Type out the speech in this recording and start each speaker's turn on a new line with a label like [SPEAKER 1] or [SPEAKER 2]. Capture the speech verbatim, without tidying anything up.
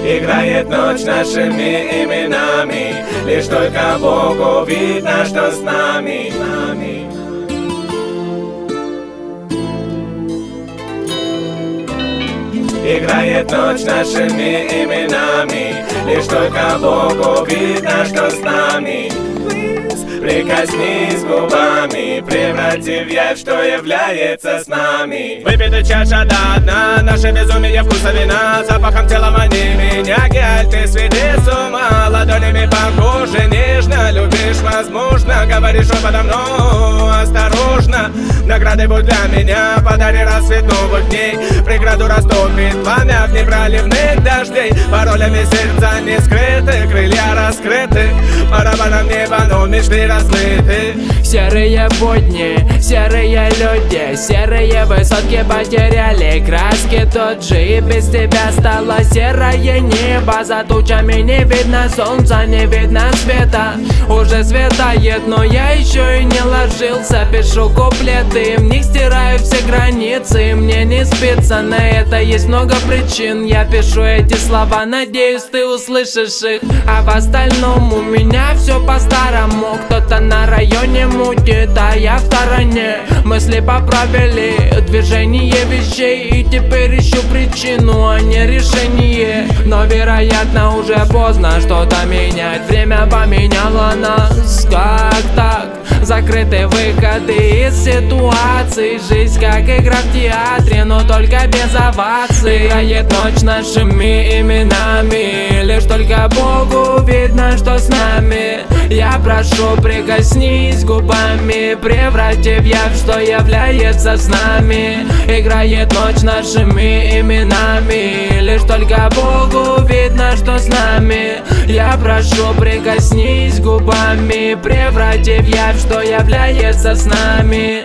[SPEAKER 1] Играет ночь нашими именами, лишь только Богу видно, что с нами, нами. Играет ночь нашими именами, лишь только Богу видно, что с нами. Прикоснись губами, преврати в явь, что является с нами. Выпита чаша до дна, наше безумие вкуса вина. Запахом тела мани меня, гель, ты сведи с ума. Ладонями по коже нежно любишь, возможно. Говоришь подо мной осторожно. Наградой будь для меня, подари рассвет новых дней. Преграду растопит пламя в непроливных дождей. Паролями сердца не скрыты, крылья раскрыты. Барабаном неба, но мечты разлиты.
[SPEAKER 2] Серые будни, серые люди, серые высотки потеряли краски. Тот же и без тебя стало серое небо. За тучами не видно солнца, не видно света. Уже светает, но я еще и не ложился. Пишу куплеты, в них стираю все границы. Мне не спится, на это есть много причин. Я пишу эти слова, надеюсь, ты услышишь их. А в остальном у меня все по-старому. Кто-то на районе мутит, а я в стороне. Мысли поправили движение вещей, и теперь ищу причину, а не решение. Но вероятно уже поздно что-то менять. Время поменяло нас, как так? Закрыты выходы из ситуации. Жизнь как игра в театре, но только без оваций. Играет ночь нашими именами, лишь только Богу видно, что с нами. Я прошу, прикоснись губами, преврати в явь, что является с нами. Играет ночь нашими именами, лишь только Богу видно, что с нами. Я прошу, прикоснись губами, преврати в явь, что является с нами.